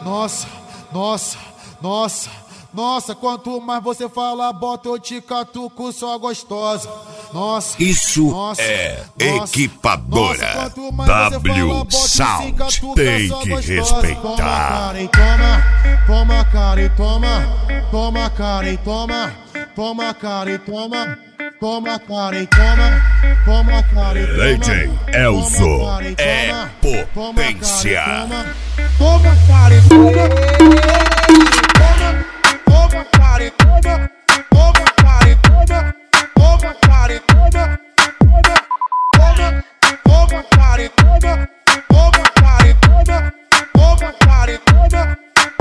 Nossa, nossa, nossa, nossa, quanto mais você fala, bota eu te catuco, só gostosa. Nossa, isso nossa, é nossa, equipadora. nossa, W Sound tem que respeitar. Toma cara e toma, toma cara e toma, toma cara e toma, toma cara e toma, toma cara e toma. DJ Elzo é potência. Toma cara e toma, toma cara e toma, toma cara e toma, toma cara e toma, toma cara e toma, toma cara e toma, toma cara e toma.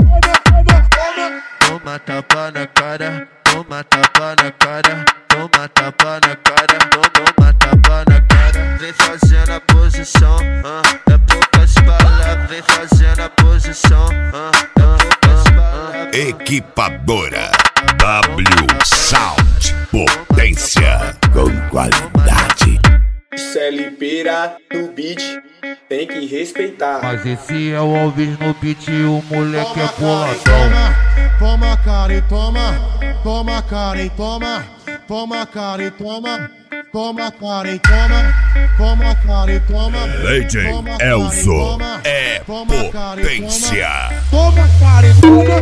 Toma tapa na cara, toma tapa na cara, toma tapa na cara, toma tapa na cara. Vem fazendo a posição, é poucas palavras. Vem fazendo a posição, é poucas palavras. Equipadora W Sound, potência com qualidade. CLPira no beat, tem que respeitar. Mas esse é o Alves no beat, o moleque é boladão. Toma cara e toma, toma cara e toma, toma cara e toma, toma cara e toma, toma cara e toma. DJ Elzo é potência. Toma cara e toma,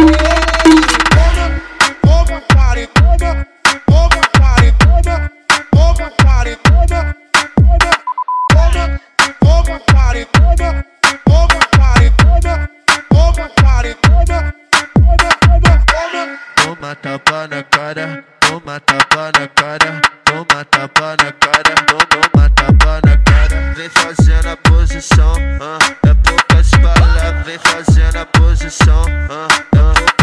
toma cara e toma, toma cara e toma, toma cara e toma, toma cara e toma, toma cara e toma, toma cara e toma. Toma tapa na cara, toma tapa na cara, toma tapa na cara, toma tapa na cara. Vem fazendo a posição, é poucas palavras. Vem fazendo a posição, é poucas